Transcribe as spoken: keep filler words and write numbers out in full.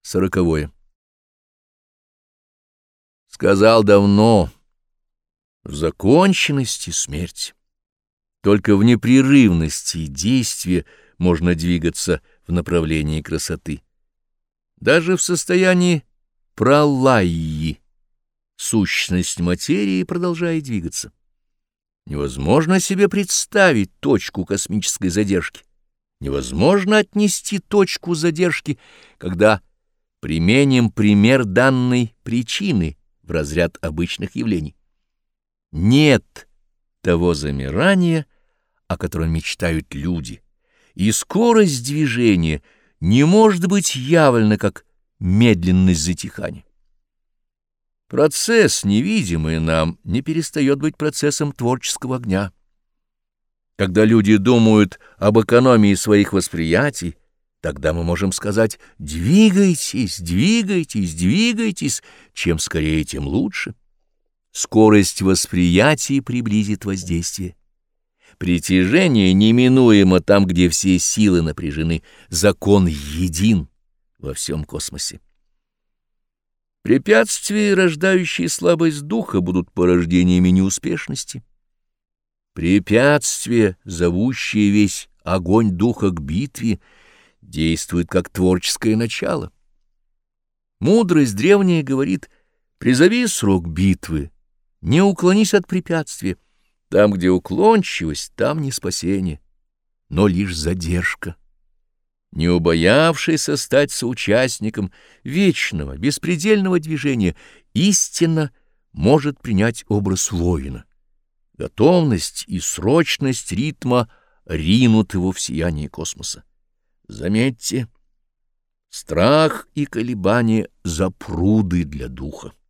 Сороковое. Сказал давно: в законченности смерть. Только в непрерывности действия можно двигаться в направлении красоты. Даже в состоянии пралайи сущность материи продолжает двигаться. Невозможно себе представить точку космической задержки. Невозможно отнести точку задержки, когда применим пример данной причины в разряд обычных явлений. Нет того замирания, о котором мечтают люди, и скорость движения не может быть явлена как медленность затихания. Процесс, невидимый нам, не перестает быть процессом творческого огня. Когда люди думают об экономии своих восприятий, тогда мы можем сказать: «Двигайтесь, двигайтесь, двигайтесь, чем скорее, тем лучше». Скорость восприятия приблизит воздействие. Притяжение неминуемо там, где все силы напряжены. Закон един во всем космосе. Препятствия, рождающие слабость духа, будут порождениями неуспешности. Препятствия, зовущие весь огонь духа к битве, действуют как творческое начало. Мудрость древняя говорит: призови срок битвы, не уклонись от препятствия. Там, где уклончивость, там не спасение, но лишь задержка. Не убоявшийся стать соучастником вечного, беспредельного движения, истинно может принять образ воина. Готовность и срочность ритма ринут его в сияние космоса. Заметьте, страх и колебания — запруды для духа.